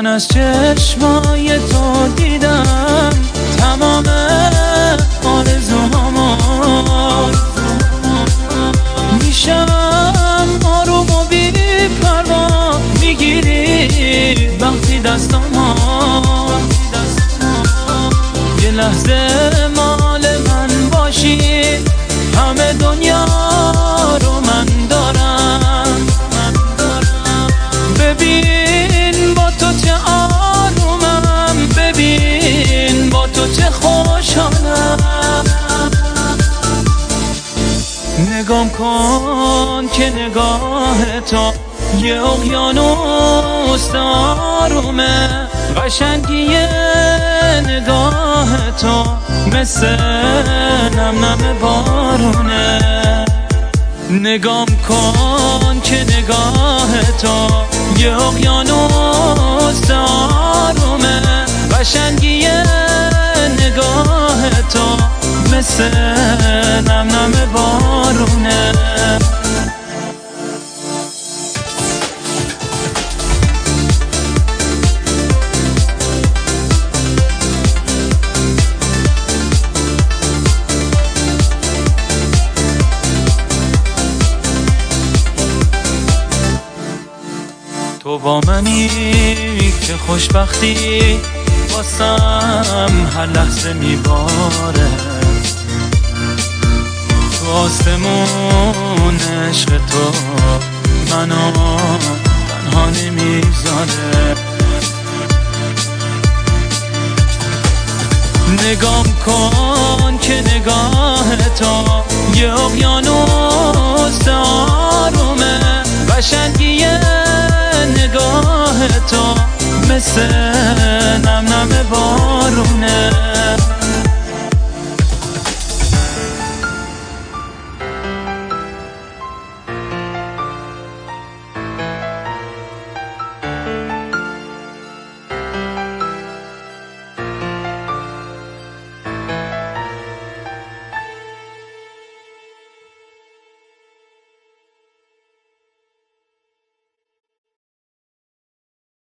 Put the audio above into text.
من از چشمای تو دیدم تمام آرزوهامو، میشم آروم و بی پروا، میگیری وقتی دستامو، یه لحظه مال من باشی، همه دنیا رو من دارم. ببین با تو چه آرومم، ببین با تو چه خوشحالم. نگام کن که نگاه تو یه اقیانوس آرومه، قشنگی نگاه تو مثل نم نم بارونه. نگام کن که نگاه تو یه اقیانوس آرومه، قشنگی نگاه تو مثل نم نم بارونه. تو با منی که خوشبختی واسم هر لحظه میباره، تو آسمون عشق تو منو تنها نمیذاره. نگام کن که نگاه تو یه اقیانوس آرومه، قشنگی نگاه تو مثل نم نم بارونه.